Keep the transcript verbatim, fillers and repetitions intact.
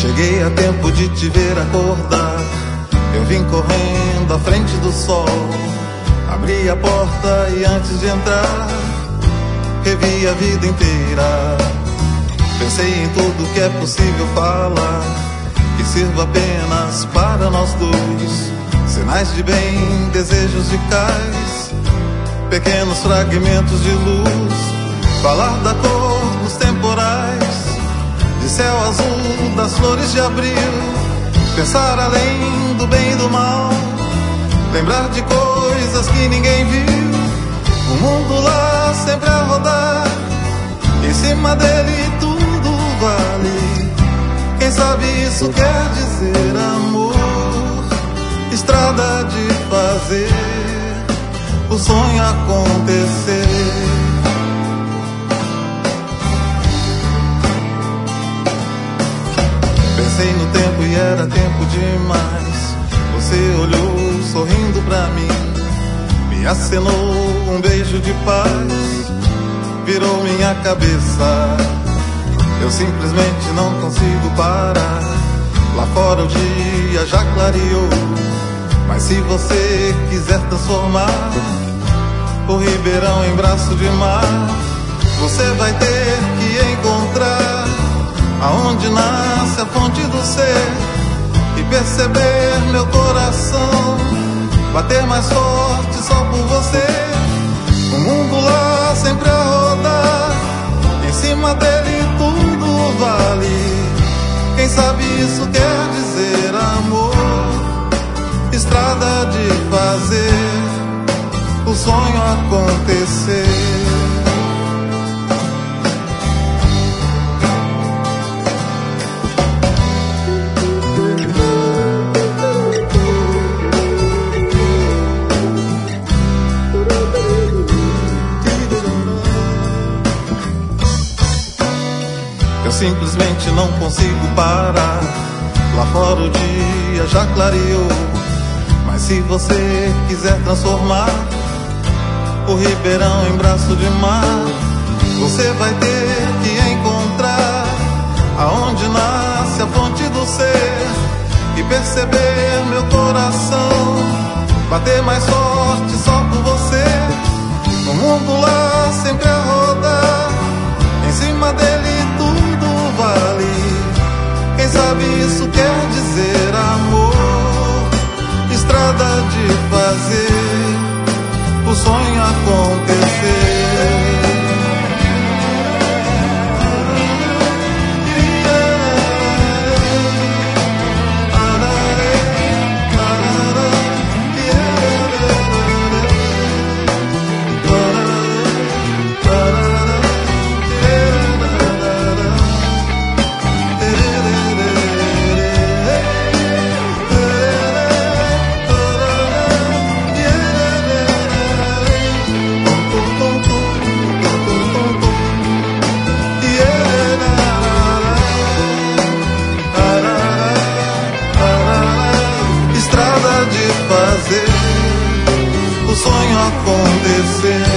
Cheguei a tempo de te ver acordar. Eu vim correndo à frente do sol. Abri a porta e antes de entrar, revi a vida inteira. Pensei em tudo que é possível falar, que sirva apenas para nós dois. Sinais de bem, desejos de cais, pequenos fragmentos de luz. Falar da cor dos temporais, de céu azul, das flores de abril. Pensar além do bem e do mal, lembrar de coisas que ninguém viu. O mundo lá sempre a rodar, em cima dele tudo vale. Quem sabe isso quer dizer amor, estrada de fazer o sonho acontecer. Pensei no tempo e era tempo demais. Você olhou sorrindo pra mim, me acenou um beijo de paz, virou minha cabeça. Eu simplesmente não consigo parar. Lá fora o dia já clareou, mas se você quiser transformar o Ribeirão em braço de mar, você vai ter que encontrar aonde nasce a fonte do ser e perceber meu coração bater mais forte só por você. O mundo lá sempre a rodar, em cima dele tudo vale. Quem sabe isso quer dizer amor, estrada de fazer o sonho acontecer. Simplesmente não consigo parar. Lá fora o dia já clareou, mas se você quiser transformar o Ribeirão em braço de mar, você vai ter que encontrar aonde nasce a fonte do ser e perceber meu coração bater mais forte só por você. O mundo lá sempre a rodar, em cima dele tudo vale. Quem sabe isso quer dizer amor, estrada de fazer o sonho acontecer. Fazer o sonho acontecer.